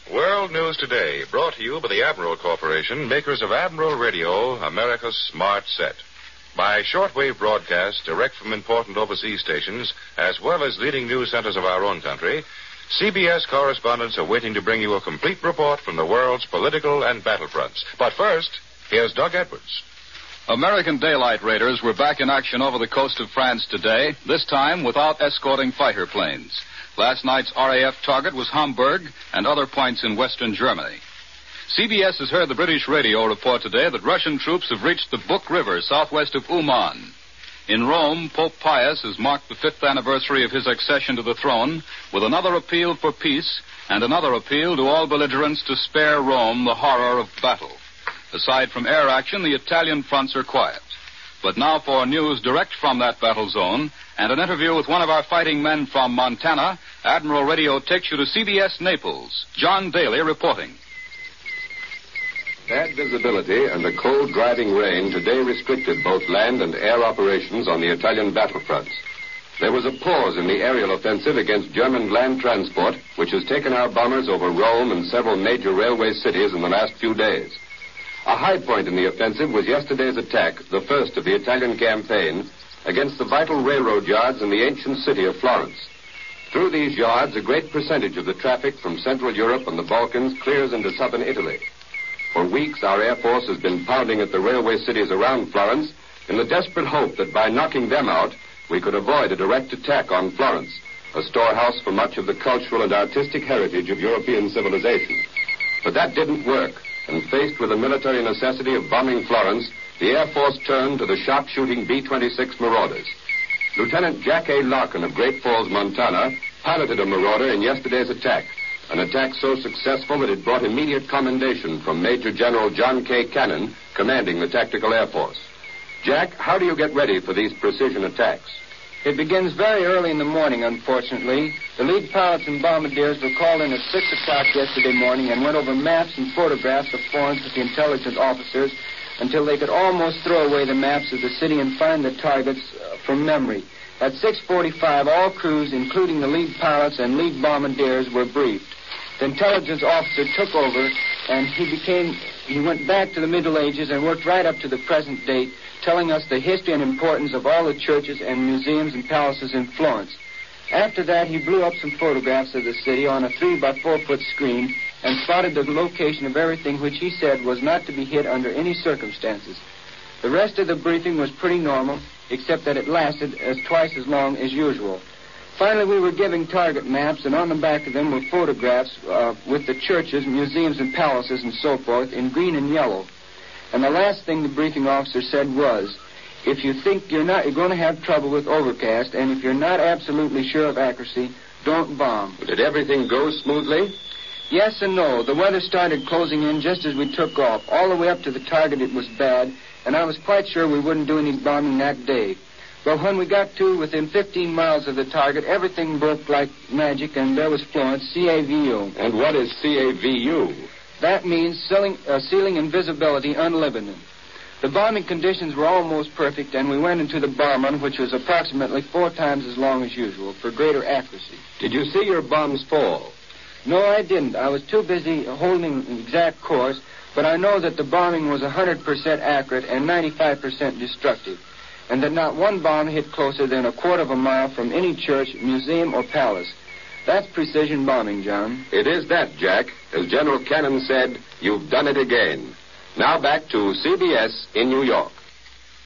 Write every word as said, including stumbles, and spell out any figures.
World News Today, brought to you by the Admiral Corporation, makers of Admiral Radio, America's smart set. By shortwave broadcast direct from important overseas stations, as well as leading news centers of our own country, C B S correspondents are waiting to bring you a complete report from the world's political and battlefronts. But first, here's Doug Edwards. American daylight raiders were back in action over the coast of France today, this time without escorting fighter planes. Last night's R A F target was Hamburg and other points in western Germany. C B S has heard the British radio report today that Russian troops have reached the Buk River southwest of Uman. In Rome, Pope Pius has marked the fifth anniversary of his accession to the throne with another appeal for peace and another appeal to all belligerents to spare Rome the horror of battle. Aside from air action, the Italian fronts are quiet. But now for news direct from that battle zone and an interview with one of our fighting men from Montana, Admiral Radio takes you to C B S Naples. John Daly reporting. Bad visibility and a cold driving rain today restricted both land and air operations on the Italian battlefronts. There was a pause in the aerial offensive against German land transport, which has taken our bombers over Rome and several major railway cities in the last few days. A high point in the offensive was yesterday's attack, the first of the Italian campaign, against the vital railroad yards in the ancient city of Florence. Through these yards, a great percentage of the traffic from Central Europe and the Balkans clears into southern Italy. For weeks, our Air Force has been pounding at the railway cities around Florence in the desperate hope that by knocking them out, we could avoid a direct attack on Florence, a storehouse for much of the cultural and artistic heritage of European civilization. But that didn't work. And faced with the military necessity of bombing Florence, the Air Force turned to the sharpshooting B twenty-six Marauders. Lieutenant Jack A. Larkin of Great Falls, Montana, piloted a Marauder in yesterday's attack, an attack so successful that it brought immediate commendation from Major General John K. Cannon, commanding the Tactical Air Force. Jack, how do you get ready for these precision attacks? It begins very early in the morning, unfortunately. The lead pilots and bombardiers were called in at six o'clock yesterday morning and went over maps and photographs of Florence with the intelligence officers until they could almost throw away the maps of the city and find the targets uh, from memory. At six forty-five, all crews, including the lead pilots and lead bombardiers, were briefed. The intelligence officer took over, and he became, he went back to the Middle Ages and worked right up to the present date, telling us the history and importance of all the churches and museums and palaces in Florence. After that, he blew up some photographs of the city on a three by four foot screen and plotted the location of everything which he said was not to be hit under any circumstances. The rest of the briefing was pretty normal, except that it lasted as twice as long as usual. Finally, we were giving target maps, and on the back of them were photographs uh, with the churches, museums, and palaces and so forth in green and yellow. And the last thing the briefing officer said was, if you think you're not, you're going to have trouble with overcast, and if you're not absolutely sure of accuracy, don't bomb. Did everything go smoothly? Yes and no. The weather started closing in just as we took off. All the way up to the target, it was bad, and I was quite sure we wouldn't do any bombing that day. But when we got to within fifteen miles of the target, everything broke like magic, and there was Florence, C A V U. And what is C A V U? That means ceiling, uh, ceiling invisibility unlimited. The bombing conditions were almost perfect, and we went into the bomb, which was approximately four times as long as usual, for greater accuracy. Did you see your bombs fall? No, I didn't. I was too busy holding the exact course, but I know that the bombing was one hundred percent accurate and ninety-five percent destructive, and that not one bomb hit closer than a quarter of a mile from any church, museum, or palace. That's precision bombing, John. It is that, Jack. As General Cannon said, you've done it again. Now back to C B S in New York.